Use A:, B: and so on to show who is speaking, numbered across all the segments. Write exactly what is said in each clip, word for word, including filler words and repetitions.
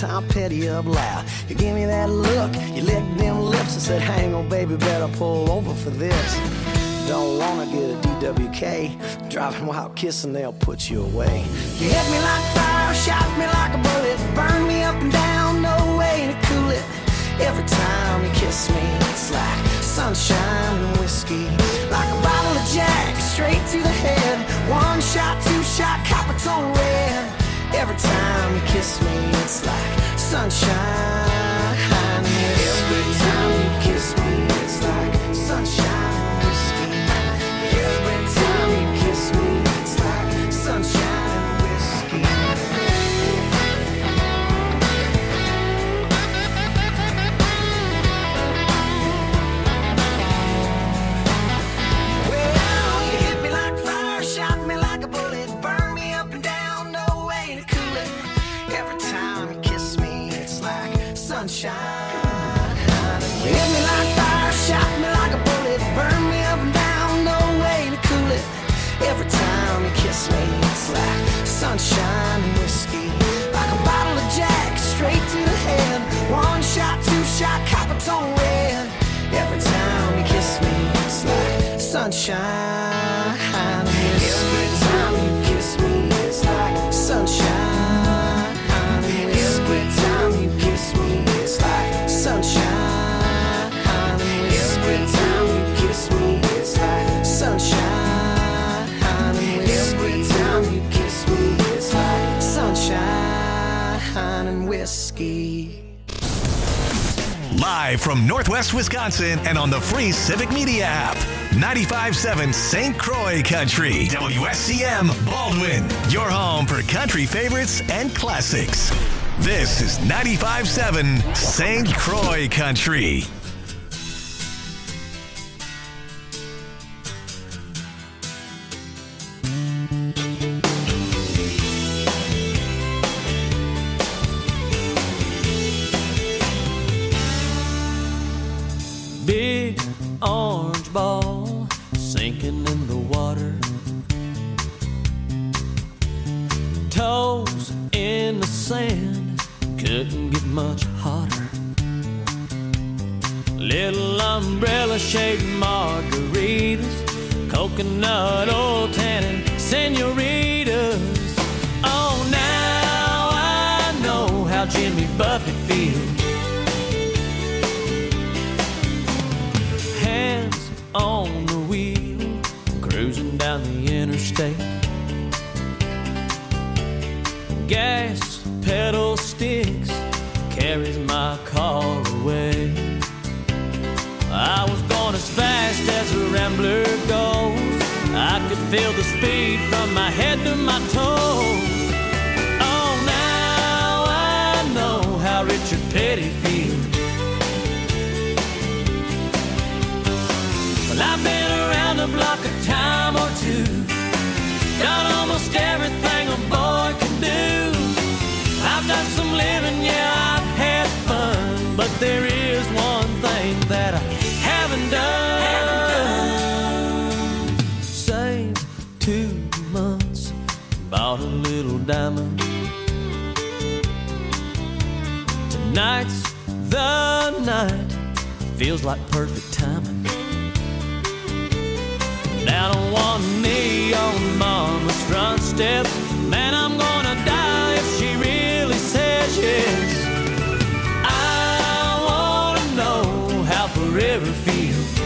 A: Tom Petty up loud. You give me that look, you licked them lips and said, hang on, baby, better pull over for this. Don't wanna get a D W K, driving while kissing, they'll put you away. You hit me like fire, shot me like a bullet, burn me up and down, no way to cool it. Every time you kiss me, it's like sunshine and whiskey, like a bottle of Jack, straight to the head. One shot, two shot, Coppertone red. Every time you kiss me, it's like sunshine and whiskey. Every time you kiss me, it's like sunshine and whiskey. Every time you kiss me, it's like sunshine and whiskey. Sunshine. You hit me like fire, shot me like a bullet, burn me up and down, no way to cool it. Every time you kiss me, it's like sunshine and whiskey, like a bottle of Jack, straight to the head. One shot, two shot, Coppertone red. Every time you kiss me, it's like sunshine and whiskey. Every time you kiss me, it's like sunshine and whiskey. Every time you kiss me, sunshine and whiskey. Every time you kiss me, it's like sunshine and whiskey. Every time you kiss me, it's like sunshine and whiskey.
B: Live from Northwest Wisconsin and on the free Civic Media app. ninety-five point seven Saint Croix Country. W S C M Baldwin. Your home for country favorites and classics. This is ninety-five point seven Saint Croix Country.
C: Big orange ball sinking in the water, toes in the sand, couldn't get much hotter. Little umbrella-shaped margaritas, coconut oil tannin senoritas. Oh, now I know how Jimmy Buffett feels. Hands on the wheel, cruising down the interstate. Gas pedal sticks, carries my car away. I was going as fast as a rambler goes. I could feel the speed from my head to my toes. Oh, now I know how Richard Petty feels. Well, I've been around the block a time or two, done almost everything a boy can do. I've done some living, yeah, I've had fun, but there is one thing that I haven't done. Haven't done. Saved two months, bought a little diamond. Tonight's the night, feels like perfect timing. Down on one knee on mama's front steps, man, I'm gonna die if she really says yes. I wanna know how forever feels.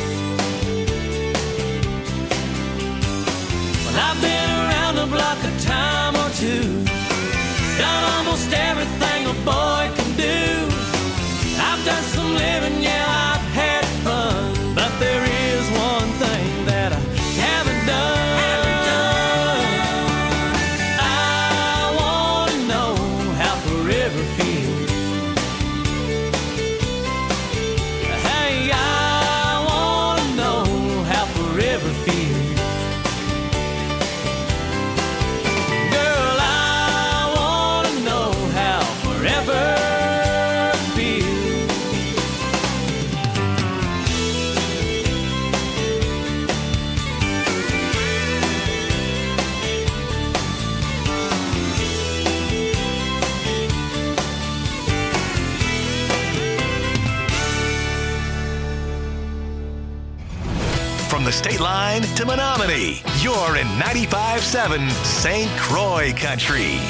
C: Well, I've been around the block a time or two, done almost everything a boy can do. I've done some living, yeah, I've had fun, but there is one thing that I haven't done. Haven't done. I wanna know how forever feels. Hey, I
B: the state line to Menominee. You're in ninety-five seven Saint Croix Country.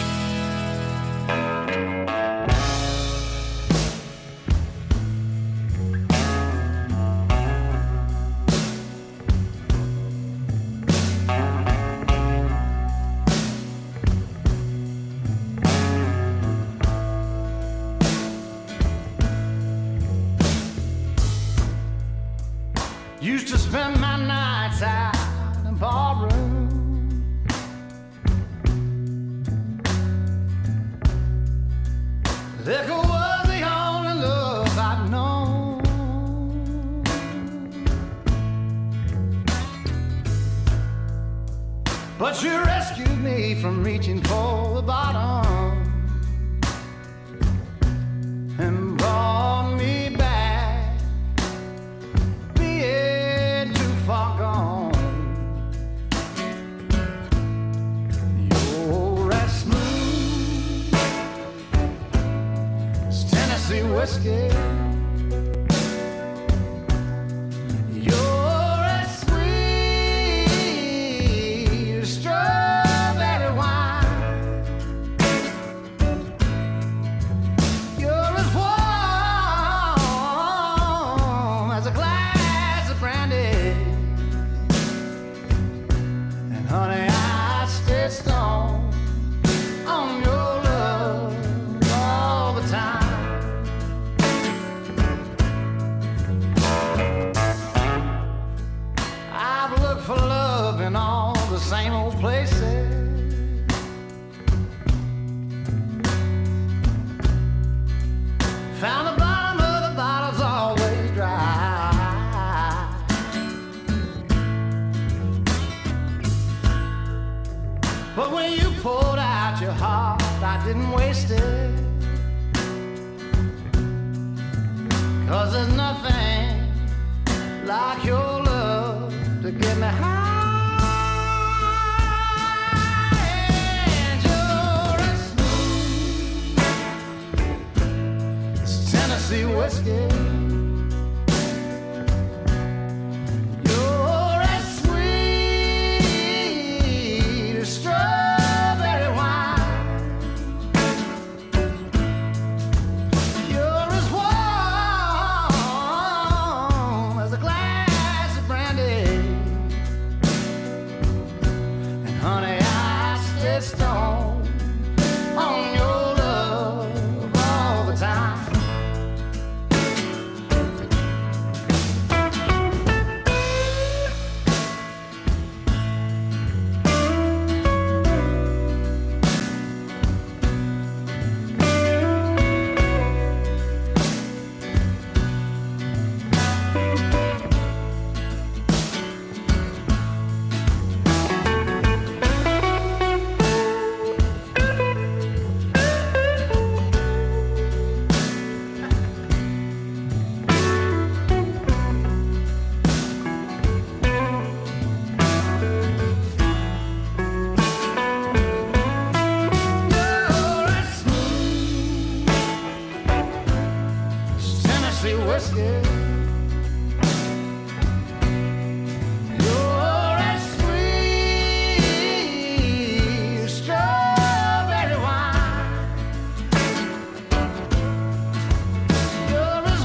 D: Used to spend my nights out in barroom. Liquor was the only love I'd known. But you rescued me from reaching for the bottom and brought me back, being too far gone. You're as smooth as Tennessee whiskey. You're as sweet as strawberry wine. You're as warm as a glass of brandy. And honey, I stay stoned on your love all the time. I've looked for love in all the same old places. Found the bottom of the bottle's always dry. But when you poured out your heart, I didn't waste it. 'Cause there's nothing like your love to get me high. And you're as smooth as Tennessee whiskey. You're as sweet as strawberry wine. You're as warm as a glass of brandy. And honey, I stay stoned on your love all the time. You're as smooth as Tennessee whiskey. You're as sweet as strawberry wine. You're as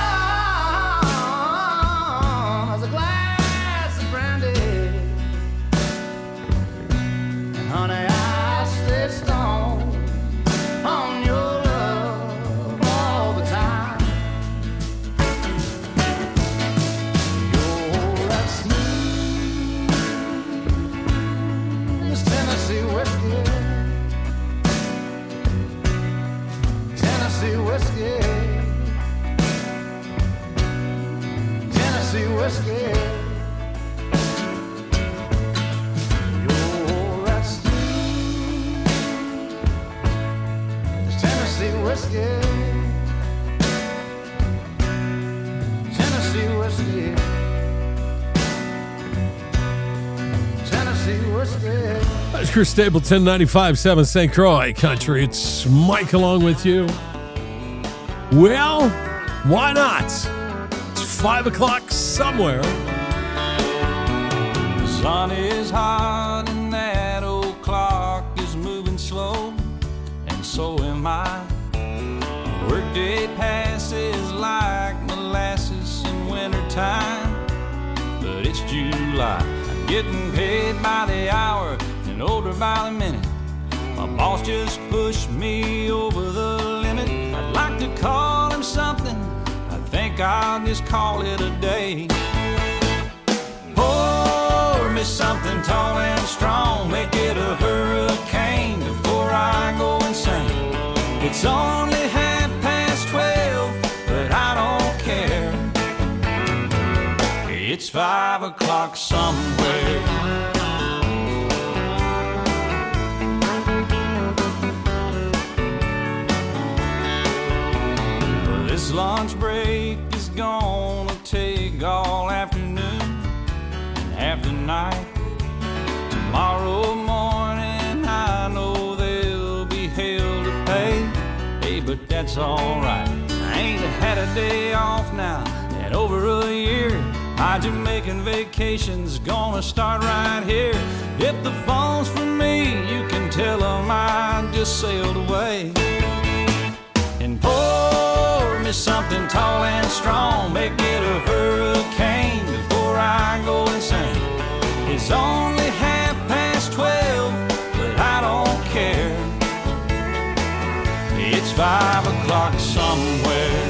D: warm as a glass of brandy. And honey, I stay stoned on your love all the time. You're as smooth as Tennessee whiskey. Tennessee whiskey. Tennessee whiskey. You're as smooth as Tennessee whiskey. Tennessee whiskey. Tennessee whiskey.
E: That's Chris Stapleton, ninety-five seven Saint Croix Country. It's Mike along with you. Well, why not? It's five o'clock somewhere.
F: sun is hot and that old clock is moving slow, and so am I. Workday passes like molasses in wintertime, but it's July. I'm getting paid by the hour and older by the minute. My boss just pushed me over the limit. I'd like to call him something, I think I'll just call it a day. Pour me something tall and strong, make it a hurricane before I go insane. It's only half past twelve, but I don't care. It's five o'clock somewhere. Well, this lunch break is gonna take all afternoon and half the night. Tomorrow morning I know there'll be hell to pay. Hey, but that's alright. I ain't had a day off now in over a year. My Jamaican vacation's gonna start right here. If the phone's for me, you can tell them I just sailed away. And pour me something tall and strong, make it a hurricane before I go insane. It's only half past twelve, but I don't care. It's five o'clock somewhere.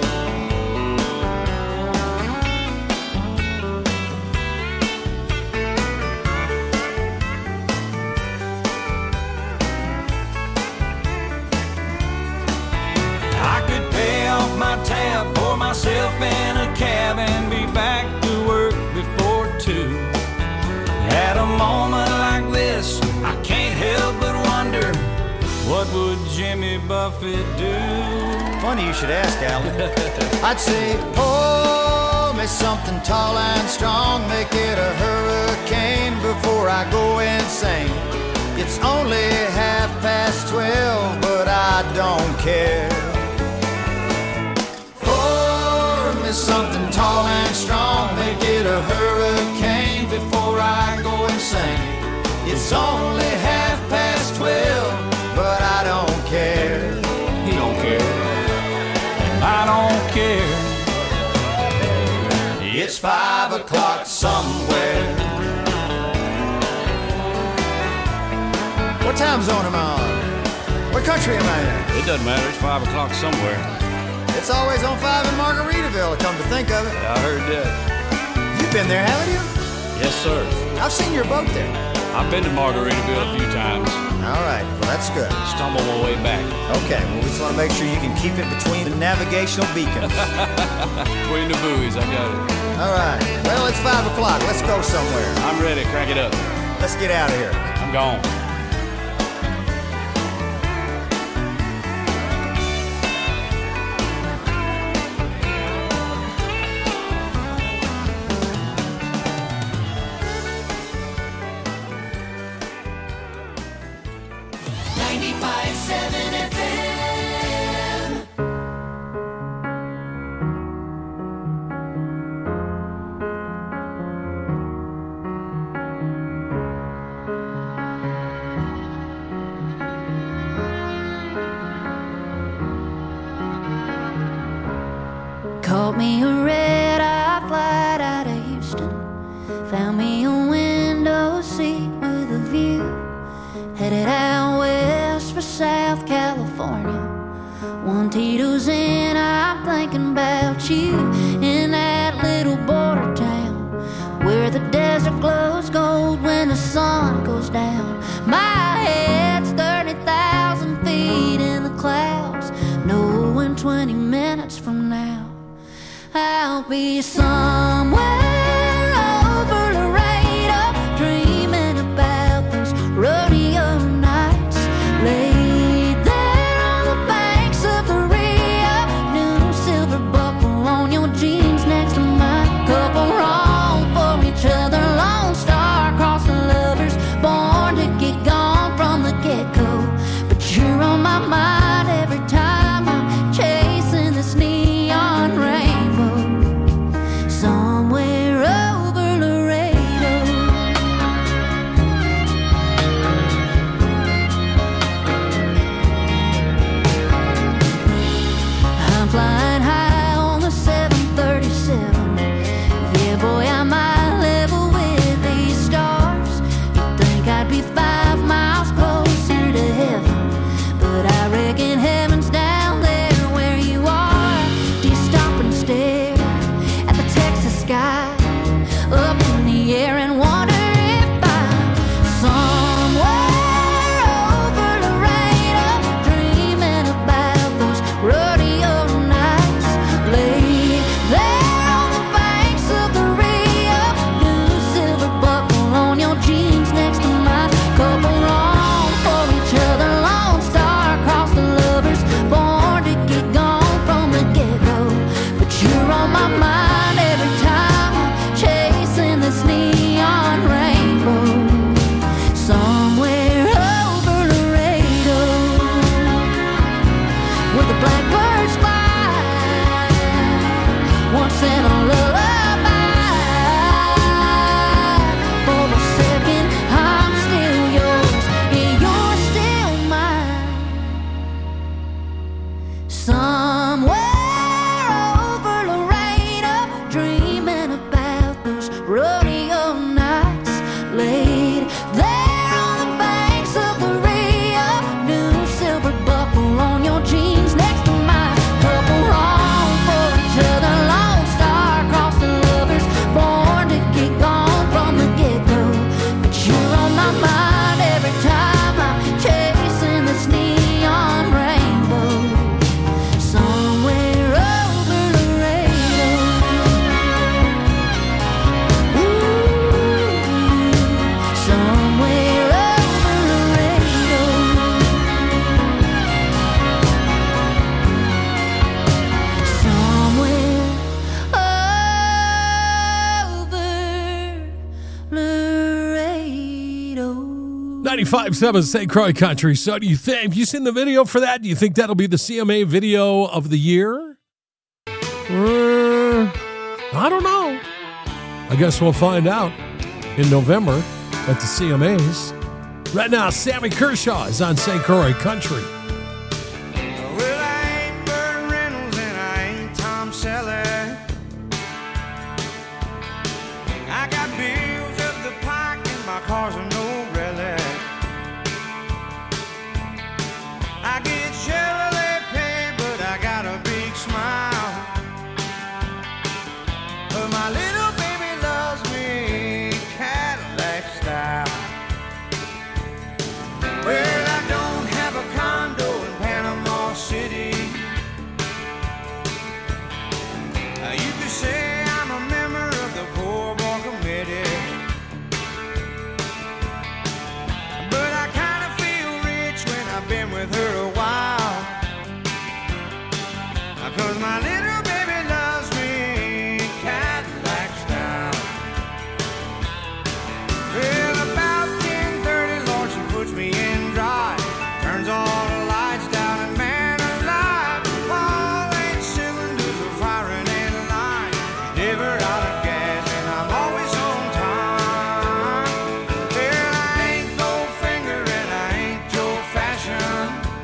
F: I could pay off my tab, pour myself in a cab, and be back to work before two. At a moment like this, I can't help but wonder, what would Jimmy Buffett do?
D: Funny you should ask, Alan. I'd say, pour me something tall and strong, make it a hurricane before I go insane. It's only half past twelve, but I don't care. Pour me something tall and strong, make it a hurricane before I go insane. It's only half past twelve, but I don't care.
F: He don't care, and I don't care.
D: It's five o'clock somewhere. What time zone am I on? What country am I in?
F: It doesn't matter, it's five o'clock somewhere.
D: It's always on five in Margaritaville, come to think of it.
F: Yeah, I heard that.
D: You've been there, haven't you?
F: Yes, sir.
D: I've seen your boat there.
F: I've been to Margaritaville a few times.
D: All right, well, that's good.
F: Stumbled my way back.
D: Okay, well, we just want to make sure you can keep it between the navigational beacons.
F: Between the buoys, I got it.
D: All right, well, it's five o'clock. Let's go somewhere.
F: I'm ready, crank it up.
D: Let's get out of here.
F: I'm gone.
C: ninety-five seven F M.
G: Caught me a red-eye flight out of Houston. Found me a window seat with a view. Headed out west for South California. One Tito's in, I'm thinking about you. In that little border town where the desert glows gold when the sun goes down. My head's thirty thousand feet in the clouds, knowing twenty minutes from now I'll be somewhere over Laredo, dreaming about those rodeo nights. Laid there on the banks of the Rio, new silver buckle on your jeans next to mine. Couple wrong for each other, lone star crossing lovers, born to get gone from the get-go. But you're on my mind every time I'm chasing this neon rainbow. So
E: ninety-five point seven Saint Croix Country. So do you think, have you seen the video for that? Do you think that'll be the C M A video of the year? Uh, I don't know. I guess we'll find out in November at the C M As. Right now, Sammy Kershaw is on Saint Croix Country.
H: Well, I ain't Burt Reynolds and I ain't Tom Selleck. I got bills up the pike and my car's a no relic. I get Chevrolet pay, but I got a big smile. But my little baby loves me Cadillac style. Well, I don't have a condo in Panama City. Uh, you could say I'm a member of the Poor Boy Committee. But I kind of feel rich when I've been with her a while. Uh, Cause my little baby loves me Cadillac style. Well, about ten thirty, Lord, she puts me in drive. Turns all the lights down and man alive, all eight cylinders are firing in line. Never out of gas and I'm always on time. Well, I ain't Goldfinger and I ain't Joe Fashion,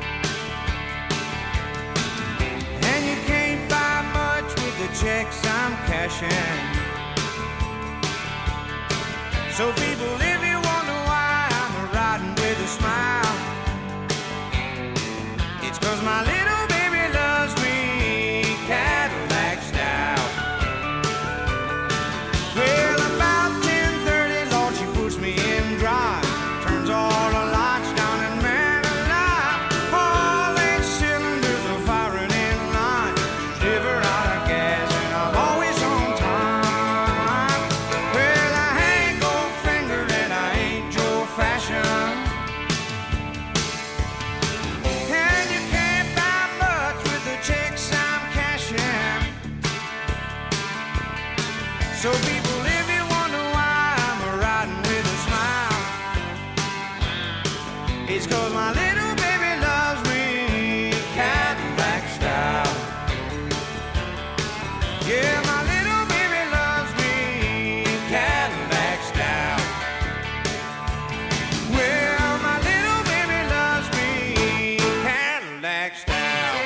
H: and you can't buy much with the checks I'm cashing. So people, if you wonder why I'm riding with a smile, it's cause my little baby loves me Cadillac style. Well, about ten thirty, Lord, she puts me in drive. Turns all the lights down and man alive, all eight cylinders are firing in line. Never out of gas and I'm always on time. Well, I ain't Goldfinger and I ain't Joe Fashion, and you can't buy much with the checks I'm cashing. So people, if you wonder why I'm riding with a smile, it's cause my little baby loves me Cadillac style. Yeah, my little baby loves me Cadillac style. Well, my little baby loves me Cadillac style.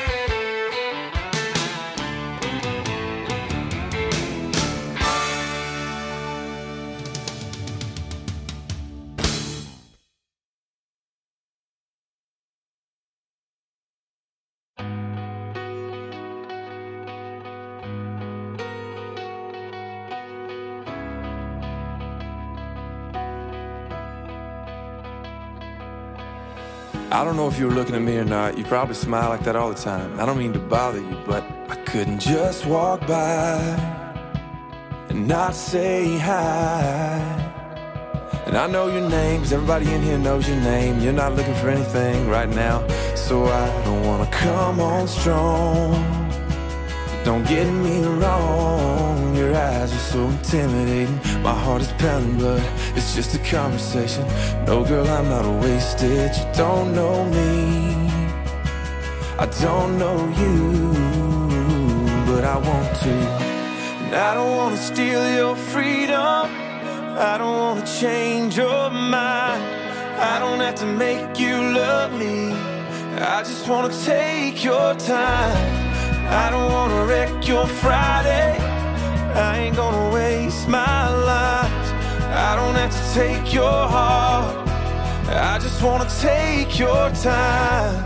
I: I don't know if you were looking at me or not. You probably smile like that all the time. I don't mean to bother you, but I couldn't just walk by and not say hi. And I know your name, 'cause everybody in here knows your name. You're not looking for anything right now, so I don't wanna come on strong. Don't get me wrong, your eyes are so intimidating. My heart is pounding, but it's just a conversation. No, girl, I'm not wasted. You don't know me, I don't know you, but I want to. And I don't want to steal your freedom, I don't want to change your mind. I don't have to make you love me, I just want to take your time. I don't wanna wreck your Friday, I ain't gonna waste my life. I don't have to take your heart, I just wanna take your time.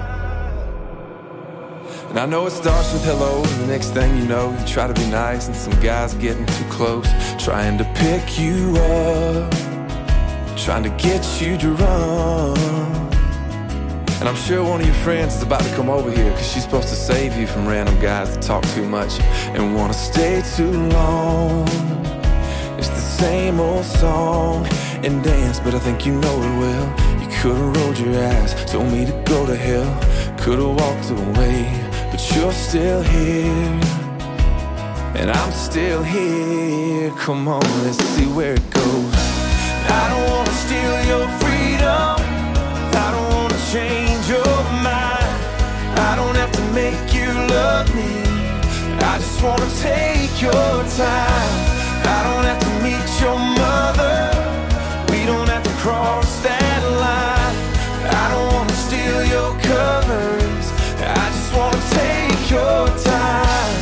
I: And I know it starts with hello, and the next thing you know, you try to be nice, and some guy's getting too close, trying to pick you up, trying to get you to run. And I'm sure one of your friends is about to come over here, 'cause she's supposed to save you from random guys that talk too much and wanna stay too long. It's the same old song and dance, but I think you know it well. You could've rolled your eyes, told me to go to hell, could've walked away, but you're still here, and I'm still here. Come on, let's see where it goes. I don't wanna steal your freedom, love me. I just wanna take your time. I don't have to meet your mother. We don't have to cross that line. I don't wanna steal your covers. I just wanna take your time.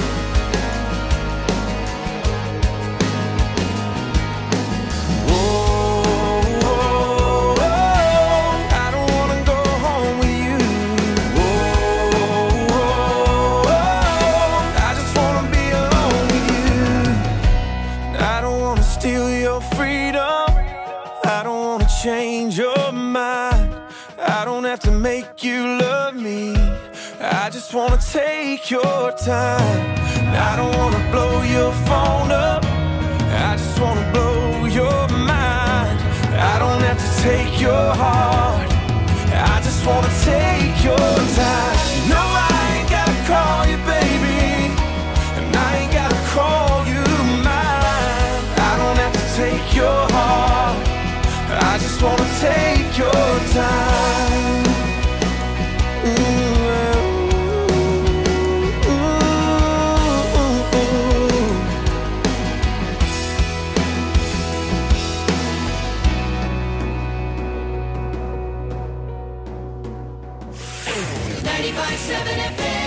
I: Oh, oh, oh, I don't wanna go home with you. Oh, oh, oh, I just wanna be alone with you. I don't wanna steal your freedom. I don't wanna change your mind. I don't have to make you love me. I just wanna take your time. I don't wanna blow your phone up. I just wanna blow your mind. I don't have to take your heart. I just wanna take your time. No, I ain't gotta call you baby, and I ain't gotta call you mine. I don't have to take your heart. I just wanna take your time. Mm-hmm.
C: ninety-five point seven F M.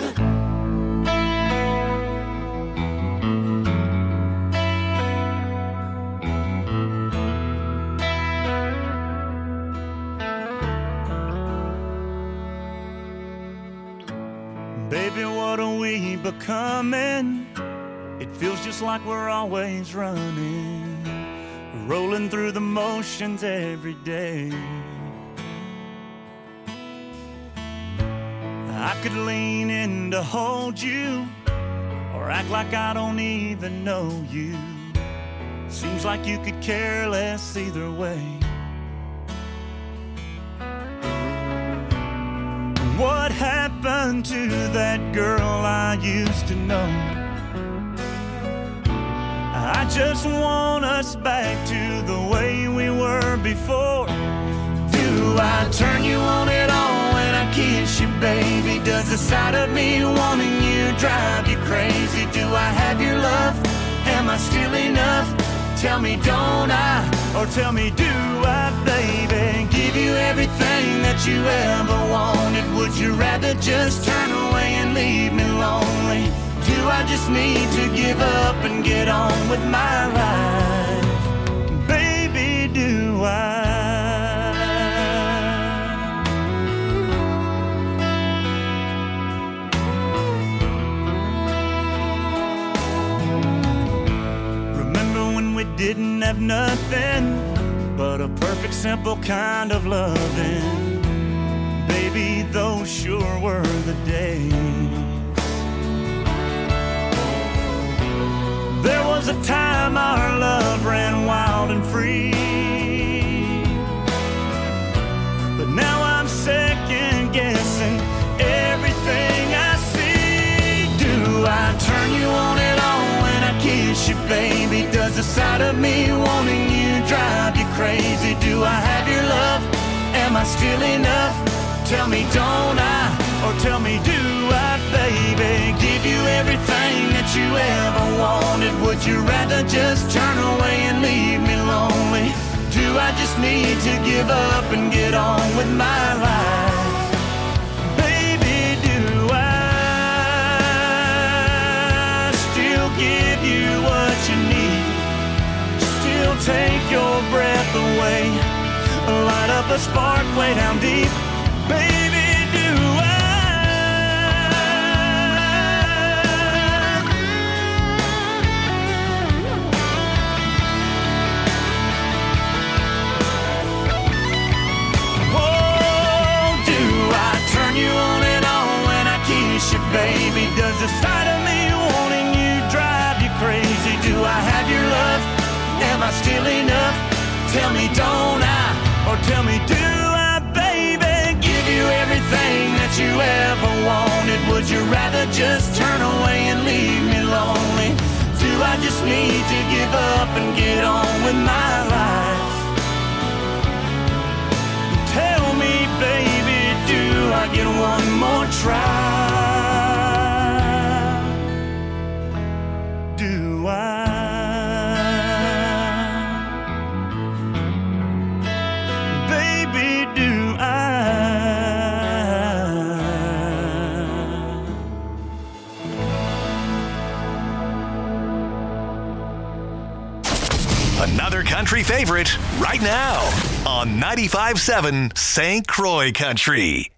F: Baby, what are we becoming? It feels just like we're always running, rolling through the motions every day. I could lean in to hold you, or act like I don't even know you. Seems like you could care less either way. What happened to that girl I used to know? I just want us back to the way we were before. Do I turn you on at all when I kiss you, baby? Does the sight of me wanting you drive you crazy? Do I have your love? Am I still enough? Tell me, don't I? Or tell me, do I, baby? Give you everything that you ever wanted. Would you rather just turn away and leave me lonely? Do I just need to give up and get on with my life? Baby, do I? We didn't have nothing but a perfect, simple kind of loving. Baby, those sure were the days. There was a time our love ran wild and free, but now I'm second guessing everything I see. Do I turn you on at all when I kiss you, baby? Does the sight of me wanting you drive you crazy? Do I have your love? Am I still enough? Tell me, don't I? Or tell me, do I, baby? Give you everything that you ever wanted. Would you rather just turn away and leave me lonely? Do I just need to give up and get on with my life? Baby, do I still give you what you need? Still take your breath away, light up a spark way down deep. Baby, do I? Oh, do I turn you on and on when I kiss you, baby? Does the sight of me wanting you drive you crazy? Do I have your love? Am I still enough? Tell me, don't I? Or tell me, do I, baby? Give you everything that you ever wanted. Would you rather just turn away and leave me lonely? Do I just need to give up and get on with my life? Tell me, baby, do I get one more try?
B: Another country favorite right now on ninety-five point seven Saint Croix Country.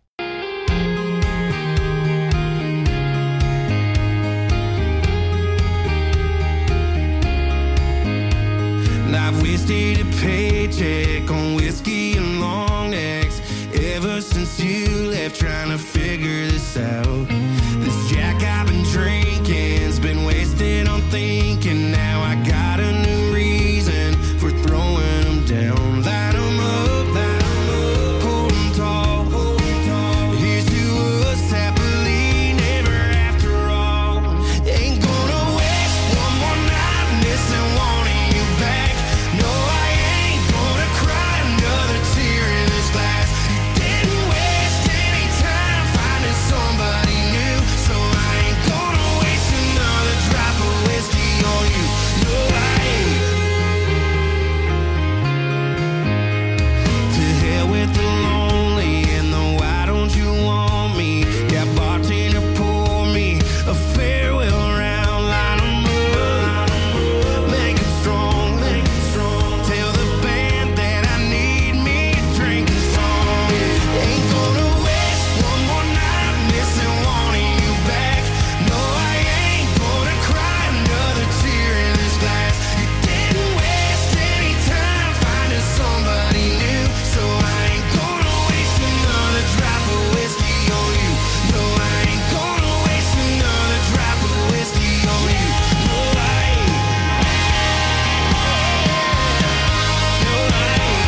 H: I've wasted a paycheck on whiskey and long necks ever since you left, trying to figure this out. This Jack I've been drinking's been wasted on thinking. Now I got a new reason for throwing them down. Light 'em up, light 'em up, hold 'em tall, hold 'em tall. Here's to us happily never after all. Ain't gonna waste one more night missing wanting you back. No, I ain't gonna cry another tear in this glass. Didn't waste any time finding somebody new, so I ain't gonna waste another drop of whiskey on you. No, I ain't. To hell with the lonely and the why don't you want me? Yeah, bartender, pour me a farewell round. Line 'em up, make 'em strong, make 'em strong. Tell the band that I need me a drinking song. Ain't gonna waste one more night missing wanting you back. No, I ain't gonna cry another tear in this glass. You didn't waste any time finding somebody new, so I ain't gonna waste another drop of whiskey on you. No, I ain't gonna waste another drop of whiskey on you. No, I ain't. No, I ain't.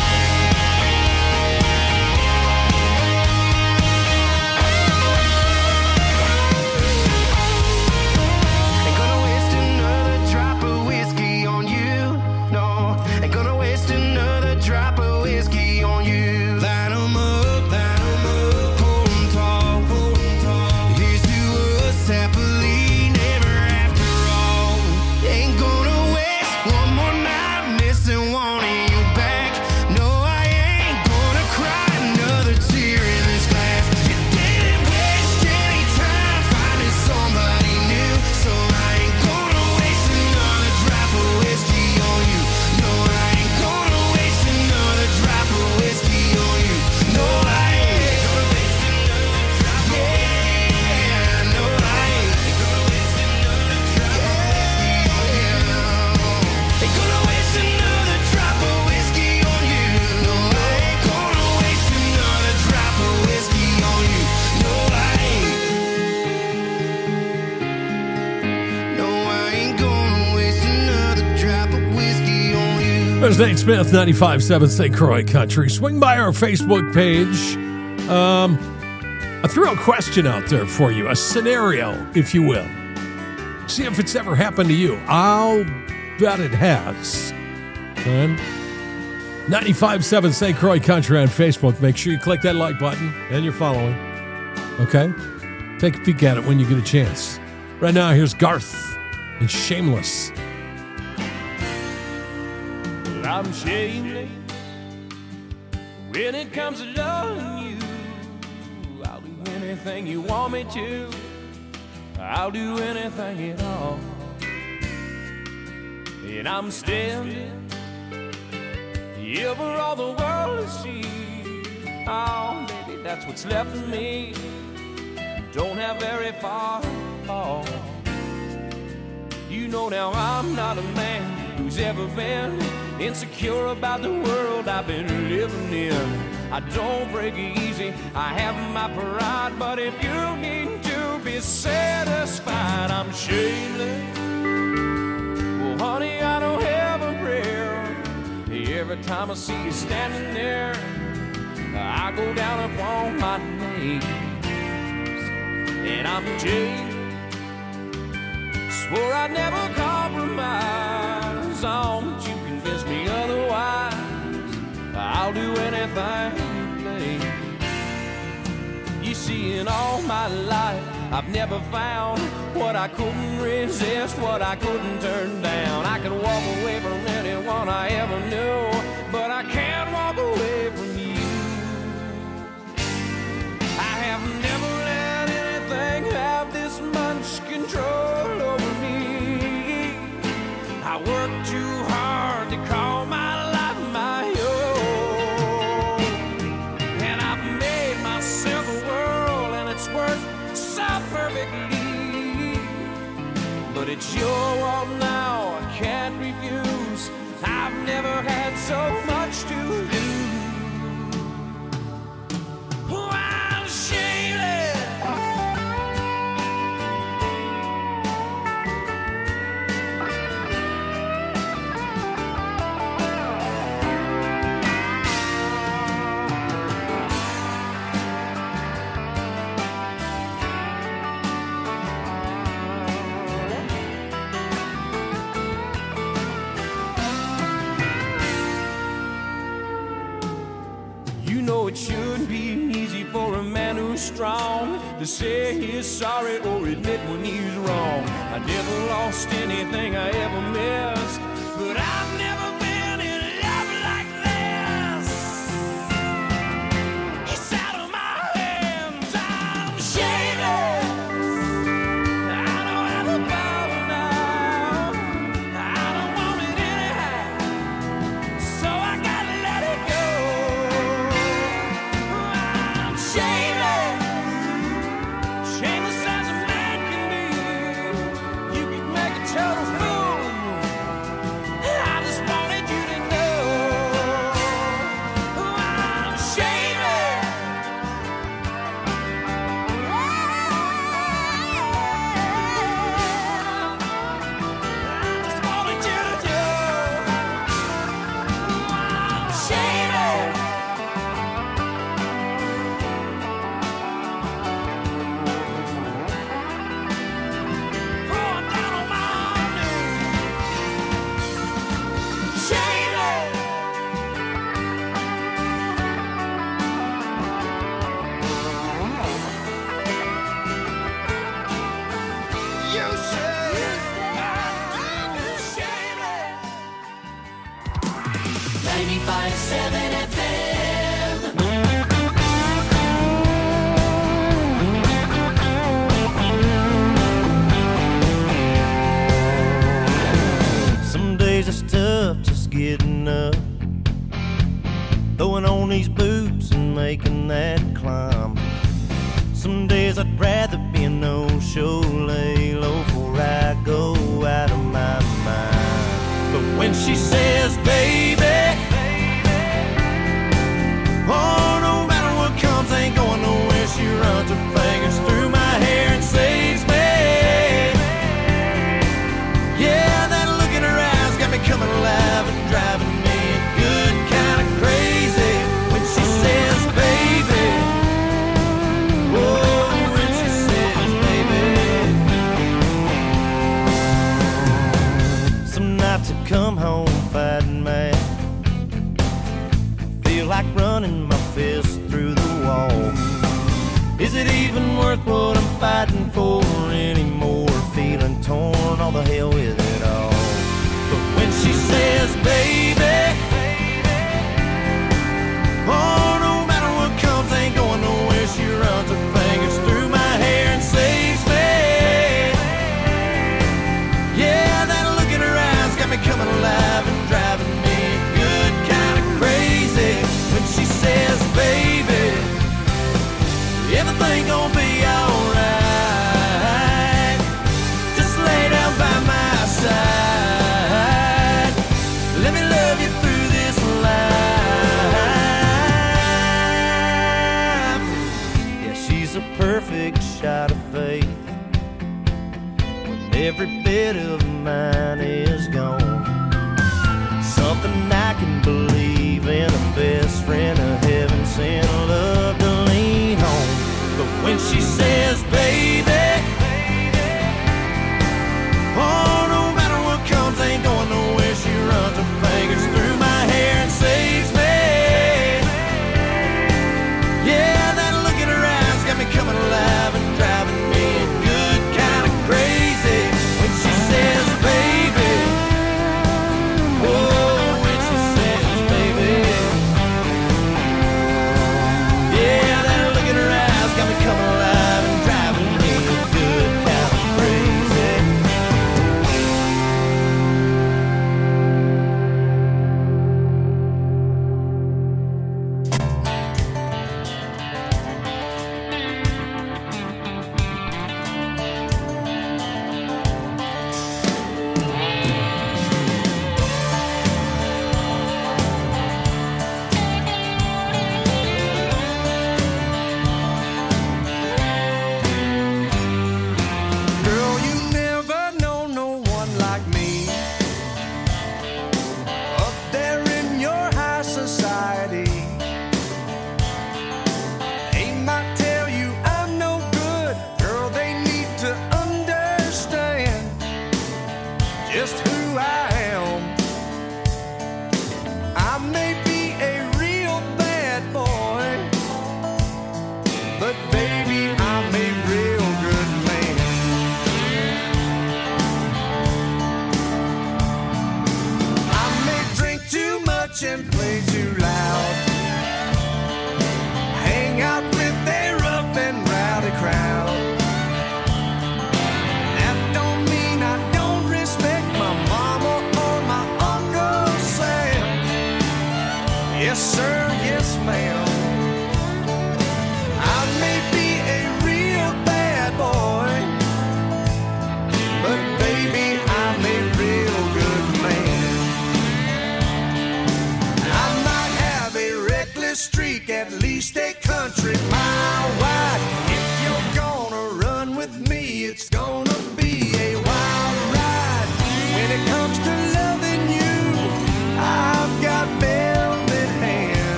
H: Ain't gonna waste another drop of whiskey on you. No, ain't gonna waste another drop of whiskey on you. Light 'em up, light 'em up, hold 'em tall, hold 'em tall. Here's to us happily never after all. Ain't gonna waste one more night missing wanting you back. No, I ain't gonna cry another tear in this glass. You didn't waste any time finding somebody new, so I ain't gonna waste another drop of whiskey on you. No, I ain't gonna waste another drop of whiskey on you. No, I ain't gonna waste another drop of whiskey. Yeah, no, I ain't gonna waste another drop of whiskey on you. Ain't gonna waste another drop of whiskey on you. No, I ain't gonna waste another drop of whiskey on you. No, I ain't. No, I ain't gonna waste another drop of whiskey on you.
E: There's Nate Smith, ninety-five point seven Saint Croix Country. Swing by our Facebook page. Um, I threw a question out there for you, a scenario, if you will. See if it's ever happened to you. I'll bet it has. And ninety-five point seven Saint Croix Country on Facebook. Make sure you click that like button and you're following. Okay? Take a peek at it when you get a chance. Right now, here's Garth and Shameless.
C: Well, I'm shameless when it comes to loving you. I'll do anything you want me to. I'll do anything at all. And I'm standing here for all the world to see. Oh, baby, that's what's left of me. Don't have very far to fall. You know now I'm not a man who's ever been insecure about the world I've been living in. I don't break easy, I have my pride, but if you need to be satisfied, I'm shameless. Well, honey, I don't have a prayer. Every time I see you standing there, I go down upon my knees. And I'm Jay. Swore I'd never compromise on, but you convinced me otherwise. I'll do anything you please. You see, in all my life, I've never found what I couldn't resist, what I couldn't turn down. I can walk away from anyone I ever knew, but I can't walk away from you. I have never let anything have this much control over me. I work too hard to call it's your world now, I can't refuse. I've never had so much to lose. Oh, I'm shameless. It shouldn't be easy for a man who's strong to say he's sorry or admit when he's wrong. I never lost anything I ever missed, but I've never been in love like this. It's out of my hands, I'm shaded. I don't have a power now, I don't want it anyhow, so I gotta let it go. Shameless as a man can be. You can make a total fool of me. I just wanted you to know I'm shameless. I just wanted you to know I'm shameless.
J: ninety-five seven F M.
D: Some days it's tough just getting up, throwing on these boots and making that climb. Some days I'd rather be a no-show, lay low before I go out of my mind. But when she says, baby, oh, no matter what comes, ain't going nowhere. She runs her fingers through my hair and saves me. Yeah, that look in her eyes got me coming alive and driving me good kind of crazy. When she says, baby, oh, when she says, baby. Some nights I come home fighting mad, feel like running my fist through the wall. Is it even worth what I'm fighting for anymore? Feeling torn, all the hell with it all. But when she says, baby, oh, no matter what comes, ain't going nowhere. She runs her fingers through my hair and saves me. Yeah, that look in her eyes got me coming alive and driving me good kind of crazy. When she says, baby, everything gonna be alright, just lay down by my side, let me love you through this life. Yeah, she's a perfect shot of faith when every bit of mine is gone. Something I can believe in, a best friend of heaven sent, love to lean on. But when she says, baby, oh, no matter what comes, ain't going nowhere. She runs her fingers through my hair and saves me. Yeah, that look in her eyes got me coming alive and driving me good kind of crazy. When she says, baby, oh, when she says, baby,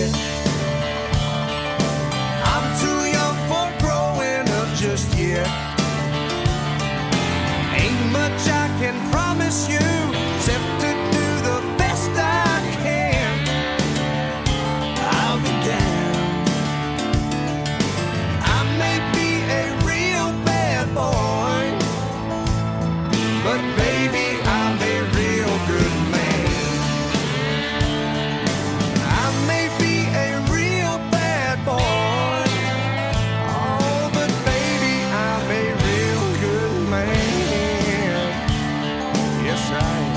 H: yet. I'm too young for growing up just yet. Ain't much I can promise you except to do the best I can. I'll be down. I may be a real bad boy, but baby, I'm a real good man. I may be a real bad boy, oh, but baby, I'm a real good man. Yes, I am.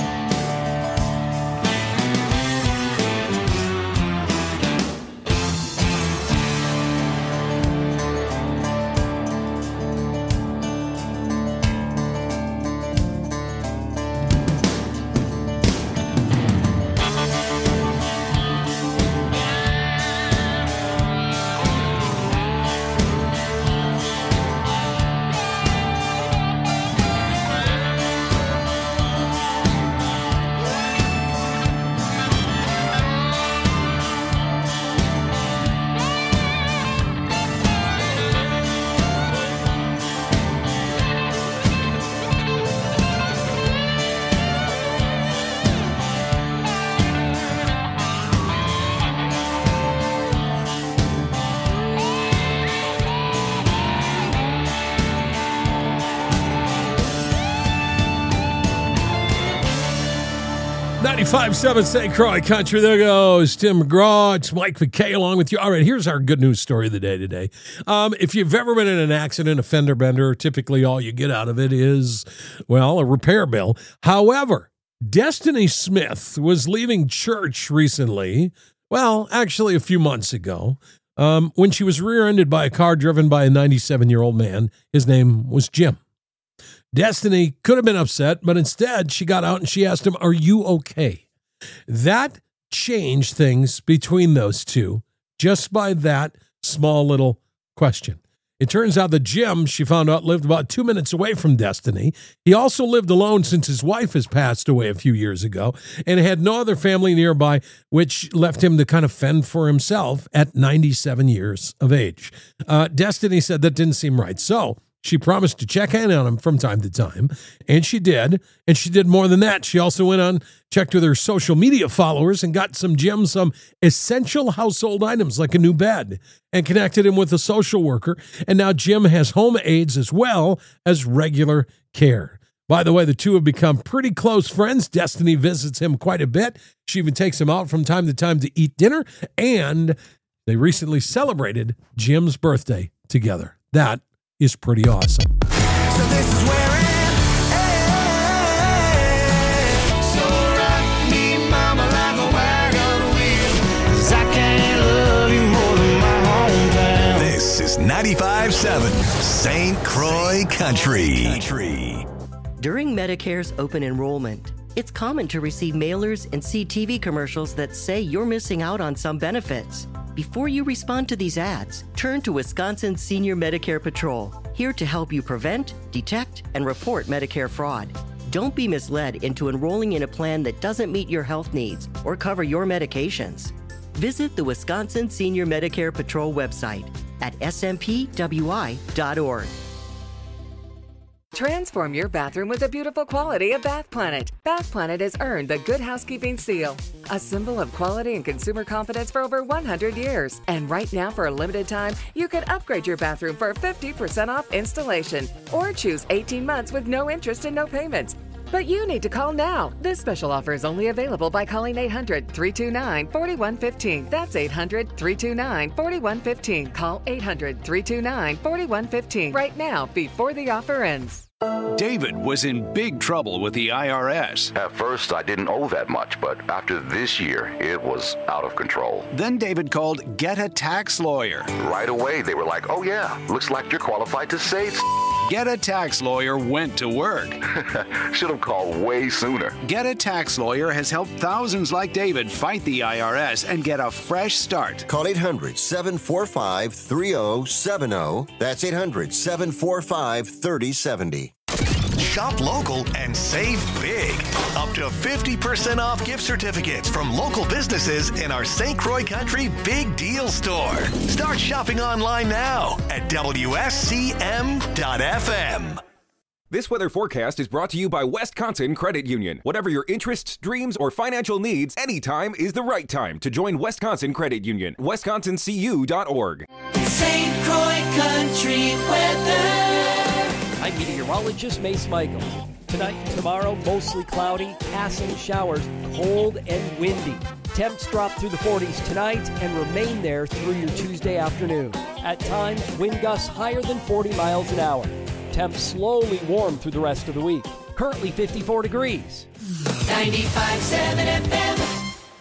E: ninety-five point seven Saint Croix Country. There goes Tim McGraw. It's Mike McKay along with you. All right, here's our good news story of the day today. Um, if you've ever been in an accident, a fender bender, typically all you get out of it is, well, a repair bill. However, Destiny Smith was leaving church recently, well, actually a few months ago, um, when she was rear-ended by a car driven by a ninety-seven-year-old man. His name was Jim. Destiny could have been upset, but instead she got out and she asked him, "Are you okay?" That changed things between those two just by that small little question. It turns out that Jim, she found out, lived about two minutes away from Destiny. He also lived alone since his wife has passed away a few years ago and had no other family nearby, which left him to kind of fend for himself at ninety-seven years of age. Uh, Destiny said that didn't seem right. So she promised to check in on him from time to time, and she did. And she did more than that. She also went on, checked with her social media followers, and got some Jim some essential household items like a new bed, and connected him with a social worker. And now Jim has home aides as well as regular care. By the way, the two have become pretty close friends. Destiny visits him quite a bit. She even takes him out from time to time to eat dinner, and they recently celebrated Jim's birthday together. That is pretty awesome.
H: So this is where it ends. So rock me, mama, like a wagon wheel, 'cause I can't love you more than my hometown.
B: This is ninety-five point seven Saint Croix Country.
K: During Medicare's open enrollment, it's common to receive mailers and see T V commercials that say you're missing out on some benefits. Before you respond to these ads, turn to Wisconsin Senior Medicare Patrol, here to help you prevent, detect, and report Medicare fraud. Don't be misled into enrolling in a plan that doesn't meet your health needs or cover your medications. Visit the Wisconsin Senior Medicare Patrol website at s m p w i dot org.
L: Transform your bathroom with the beautiful quality of Bath Planet. Bath Planet has earned the Good Housekeeping Seal, a symbol of quality and consumer confidence for over one hundred years. And right now, for a limited time, you can upgrade your bathroom for fifty percent off installation or choose eighteen months with no interest and no payments. But you need to call now. This special offer is only available by calling eight hundred, three two nine, four one one five. That's eight hundred, three two nine, four one one five. Call eight hundred, three two nine, four one one five right now before the offer ends.
M: David was in big trouble with the I R S.
N: At first, I didn't owe that much, but after this year, it was out of control.
M: Then David called Get a Tax Lawyer.
N: Right away, they were like, "Oh yeah, looks like you're qualified to save."
M: Get a Tax Lawyer went to work.
N: Should have called way sooner.
M: Get a Tax Lawyer has helped thousands like David fight the I R S and get a fresh start.
O: Call eight hundred, seven four five, three oh seven oh. That's eight hundred, seven four five, three oh seven oh.
B: Shop local and save big. Up to fifty percent off gift certificates from local businesses in our Saint Croix Country Big Deal Store. Start shopping online now at W S C M dot F M.
P: This weather forecast is brought to you by Wisconsin Credit Union. Whatever your interests, dreams, or financial needs, anytime is the right time to join Wisconsin Credit Union. Wisconsin C U dot org.
J: Saint Croix Country weather.
Q: I'm meteorologist Mace Michaels. Tonight and tomorrow, mostly cloudy, passing showers, cold and windy. Temps drop through the forties tonight and remain there through your Tuesday afternoon. At times, wind gusts higher than forty miles an hour. Temps slowly warm through the rest of the week. Currently fifty-four degrees.
J: ninety-five point seven F M.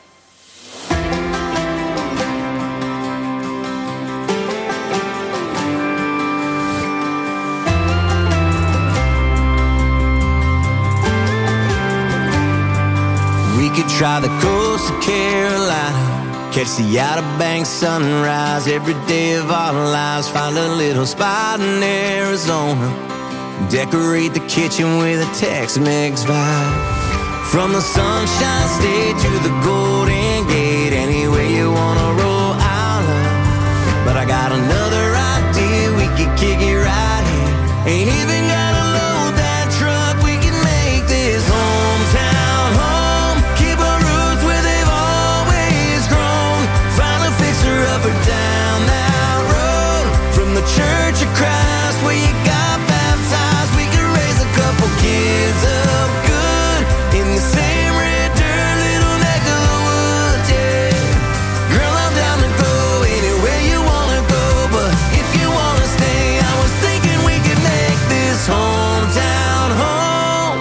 R: We could try the coast of Carolina, catch the Outer Banks sunrise every day of our lives. Find a little spot in Arizona, decorate the kitchen with a Tex-Mex vibe. From the Sunshine State to the Golden Gate, anywhere you wanna roll, I'll love. But I got another idea, we could kick it right here. Ain't even gotta load that truck, we can make this hometown home. Keep our roots where they've always grown. Find a fixer up or down that road. From the Church of Christ where you got baptized, we could raise a couple kids up good in the same red dirt little neck of the woods, yeah. Girl, I'm down to go anywhere you wanna go, but if you wanna stay, I was thinking we could make this hometown home.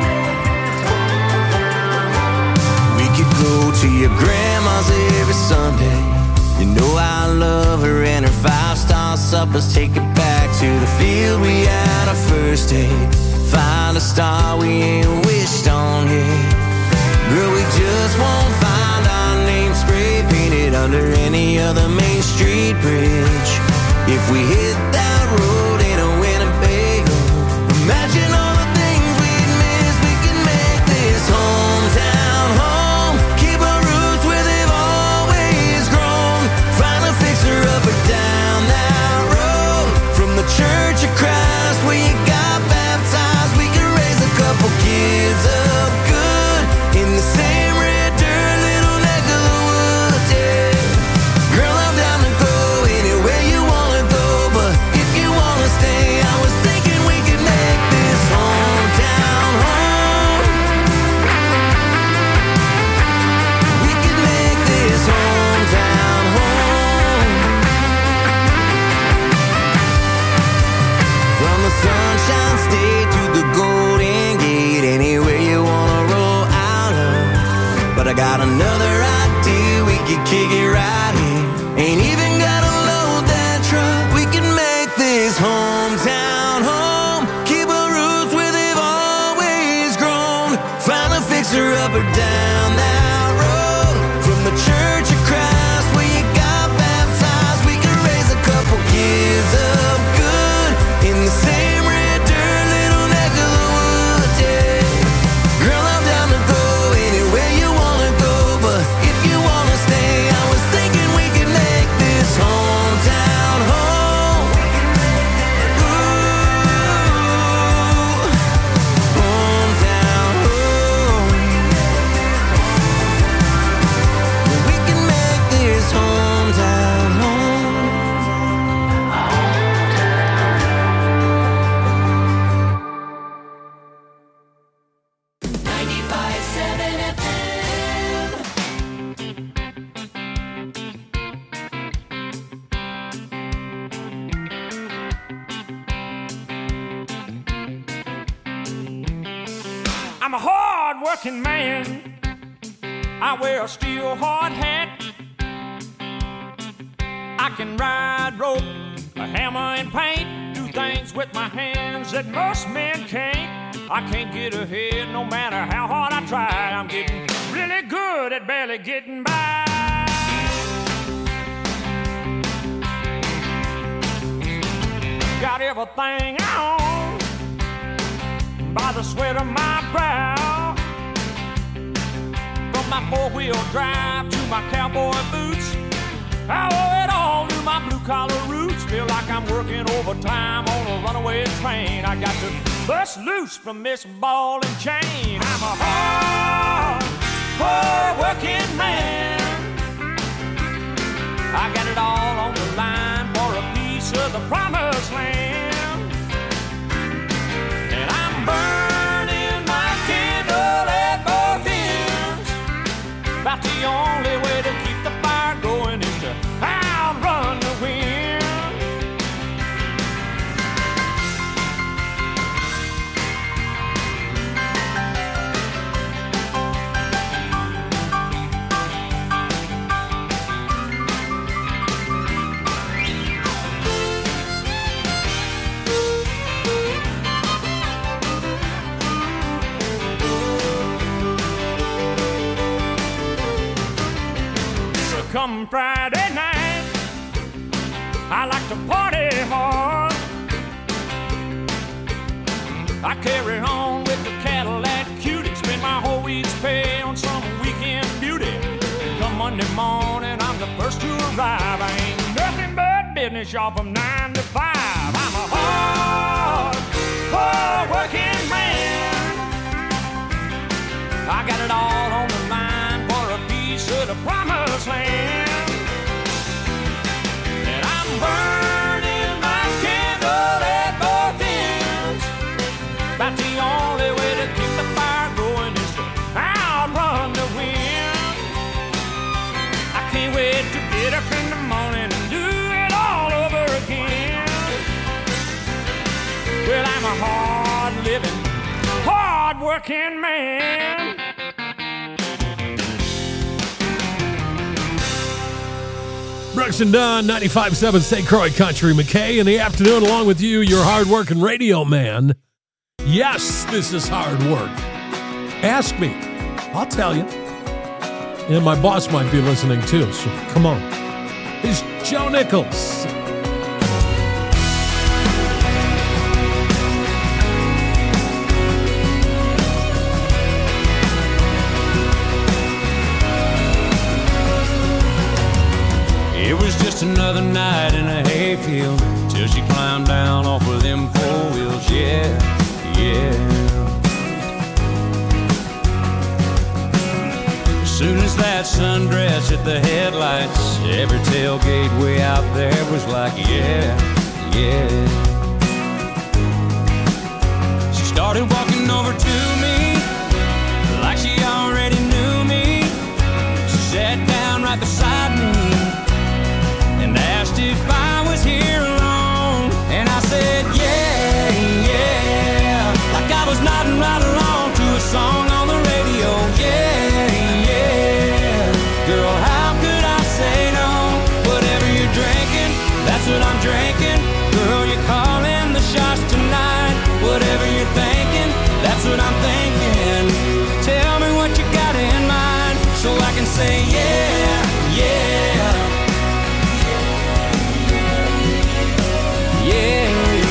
R: We could go to your grandma's every Sunday. You know I love her and her five-star suppers. Take it back to the field we had our first date. Find a star we ain't wished on yet. Girl, we just won't find our name spray painted under any other Main Street bridge. If we hit that road in a Winnebago, imagine all the things we'd miss. We can make this hometown home. Keep our roots where they've always grown. Find a fixer up or down that road. From the Church of Christ where you got baptized, we can raise a couple kids up good in the same red dirt little neck of the woods, yeah. Girl, I'm down to go anywhere you wanna go, but if you wanna stay, I was thinking we could make this hometown home. We could make this hometown home. From the Sunshine State to the Golden Gate, anywhere you wanna roll out of. But I got another idea, we could kick it right here. Ain't even gotta load that truck, we can make this hometown home. Keep our roots where they've always grown. Find a fixer up or down that road. From the Church of Christ where you got baptized, we can raise a couple kids up good in the same red dirt little neck of the woods, yeah. Girl, I'm down to go anywhere you wanna go, but if you wanna stay, I was thinking we could make this hometown home. Ooh, hometown home. We can make this hometown home.
J: ninety-five point seven F M.
F: I'm a hard-working man. I wear a steel hard hat. I can ride rope, a hammer and paint, do things with my hands that most men can't. I can't get ahead no matter how hard I try. I'm getting really good at barely getting by. Got everything I own, by the sweat of my brow. From my four-wheel drive to my cowboy boots, I owe it all to my blue-collar roots. Feel like I'm working overtime on a runaway train. I got to bust loose from this ball and chain. I'm a hard, hard working man. I got it all on the line for a piece of the promised land. And I'm burning my candle at both ends. About the only way to keep the fire going is to outrun the wind. Come Friday night, I like to party hard. I carry on with the Cadillac Cutie, spend my whole week's pay on some weekend beauty. Come Monday morning, I'm the first to arrive. I ain't nothing but business, y'all, from nine to five. I'm a hard, hard working man. I got it all on the line for a piece of the promised land. And I'm burning my candle at both ends. About the only way to keep the fire going is to outrun the wind. I can't wait to get up in the morning and do it all over again. Well, I'm a hard-living, hard-working man.
E: Brooks and Dunn, ninety-five point seven Saint Croix Country. McKay in the afternoon along with you, your hard-working radio man. Yes, this is hard work. Ask me. I'll tell you. And my boss might be listening too, so come on. It's Joe Nichols.
F: It was just another night in a hayfield till she climbed down off of them four wheels, yeah, yeah. As soon as that sundress hit the headlights, every tailgate way out there was like, yeah, yeah. She started walking over to me like she already knew me. She sat down right beside me and asked if I was here alone. And I said, yeah, yeah, like I was nodding right along to a song on the radio. Yeah, yeah, girl, how could I say no? Whatever you're drinking, that's what I'm drinking. Girl, you're calling the shots tonight. Whatever you're thinking, that's what I'm thinking. Tell me what you got in mind so I can say, yeah, yeah. Yeah,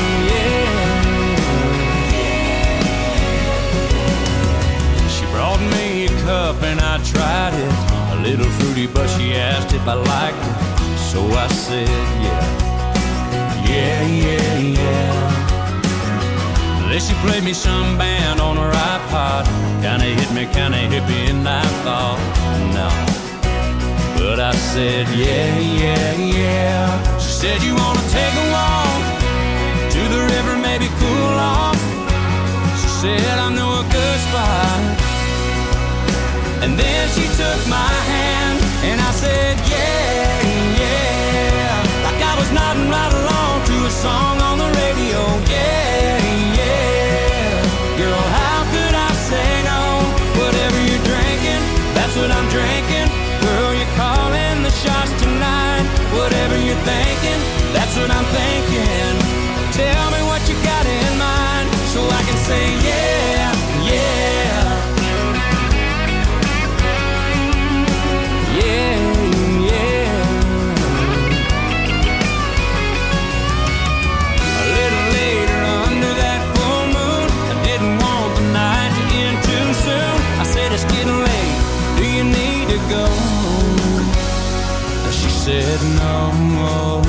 F: yeah. She brought me a cup and I tried it. A little fruity, but she asked if I liked it. So I said, yeah, yeah, yeah, yeah. Then she played me some band on her iPod. Kinda hit me, kinda hippie, and I thought, no. But I said, yeah, yeah, yeah. She said, you wanna take a walk to the river, maybe cool off? She said, I know a good spot. And then she took my hand and I said, yeah, yeah, like I was nodding right along to a song on the radio. Yeah, yeah, girl, how could I say no? Whatever you're drinking, that's what I'm drinking. Girl, you're calling the shots tonight. Whatever you're thinking, that's what I'm thinking. Tell me what you got in mind so I can say yeah, yeah. Yeah, yeah. A little later under that full moon, I didn't want said no.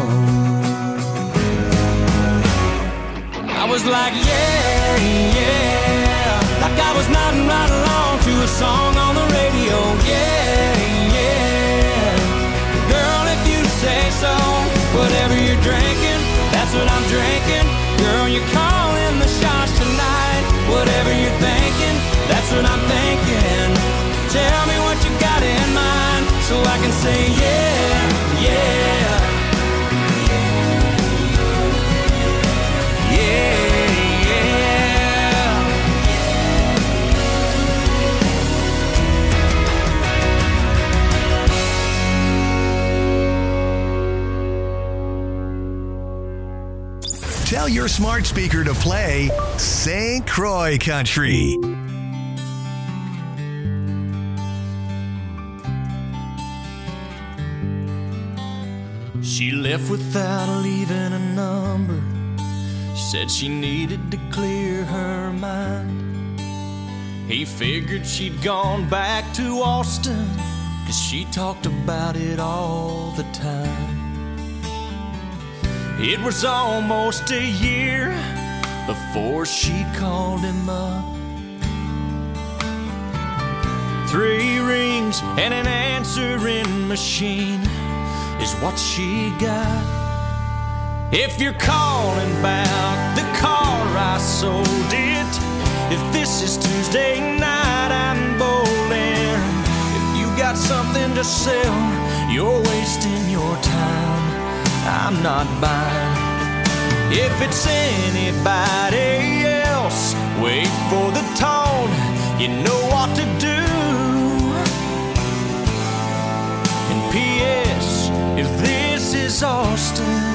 F: I was like, yeah, yeah, like I was nodding right along to a song on the radio. Yeah, yeah, girl, if you say so. Whatever you're drinking, that's what I'm drinking. Girl, you're calling the shots tonight. Whatever you're thinking, that's what I'm thinking. Tell me what you got in mind, so I can say yeah, yeah.
B: Tell your smart speaker to play Saint Croix Country.
F: She left without leaving a number. She said she needed to clear her mind. He figured she'd gone back to Austin, 'cause she talked about it all the time. It was almost a year before she called him up. Three rings and an answering machine is what she got. If you're calling about the car I sold it, if this is Tuesday night I'm bowling, if you got something to sell, you're wasting your time, I'm not buying. If it's anybody else, wait for the tone, you know what to do. And P S, if this is Austin,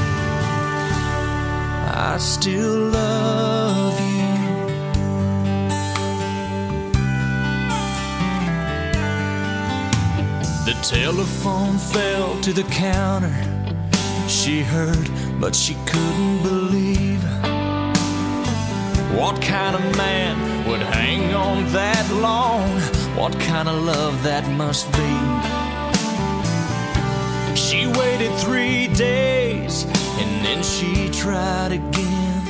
F: I still love you. The telephone fell to the counter. She heard, but she couldn't believe. What kind of man would hang on that long? What kind of love that must be? She waited three days and then she tried again.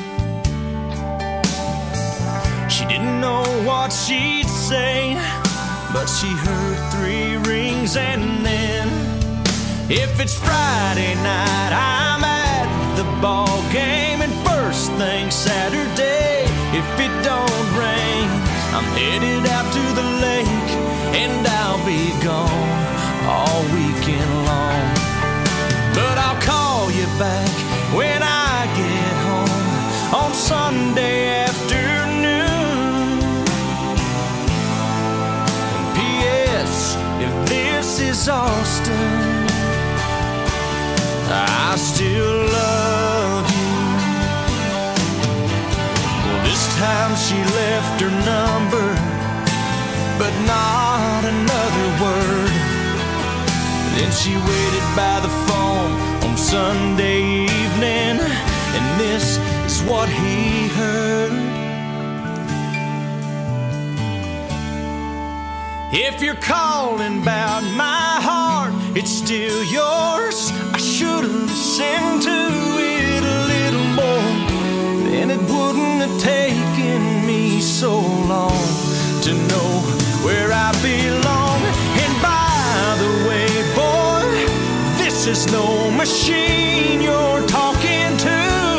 F: She didn't know what she'd say, but she heard three rings and then, if it's Friday night, I'm at the ball game, and first thing Saturday, if it don't rain, I'm headed out to the lake, and I'll be gone all weekend long. But I'll call you back when I get home on Sunday afternoon. And P S, if this is Austin, I still love you. Well, this time she left her number, but not another word. Then she waited by the phone on Sunday evening, and this is what he heard. If you're calling about my heart, it's still yours. I should have listened to it a little more, then it wouldn't have taken me so long to know where I belong. And by the way, boy, this is no machine you're talking to.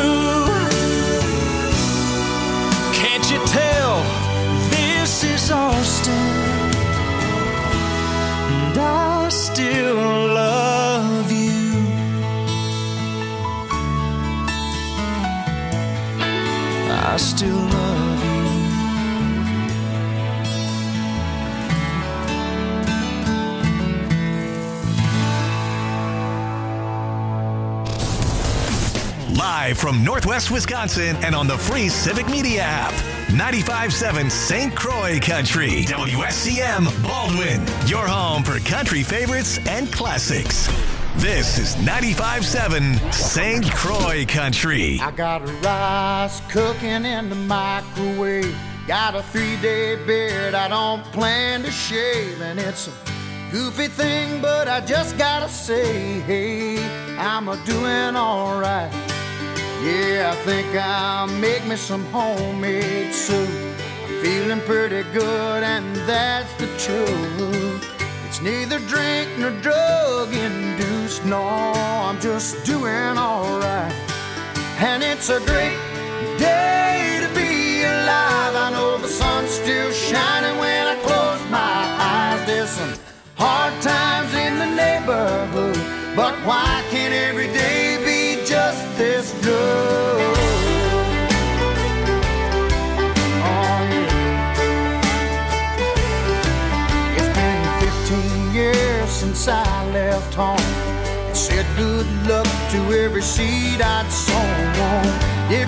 F: Can't you tell this is Austin? And I still love you. I still love you.
B: Live from Northwest Wisconsin and on the free Civic Media app. ninety-five point seven Saint Croix Country. W S C M Baldwin. Your home for country favorites and classics. This is ninety-five point seven Saint Croix Country.
D: I got rice cooking in the microwave. Got a three-day beard I don't plan to shave, and it's a goofy thing, but I just gotta say, hey, I'm a doing alright. Yeah, I think I'll make me some homemade soup. I'm feeling pretty good, and that's the truth. It's neither drink nor drug induced, no, I'm just doing alright. And it's a great day to be alive. I know the sun's still shining when I close my eyes. There's some hard times in the neighborhood, but why can't every day be just this good? Oh yeah. It's been fifteen years since I left home and said good luck to every seed I'd sown.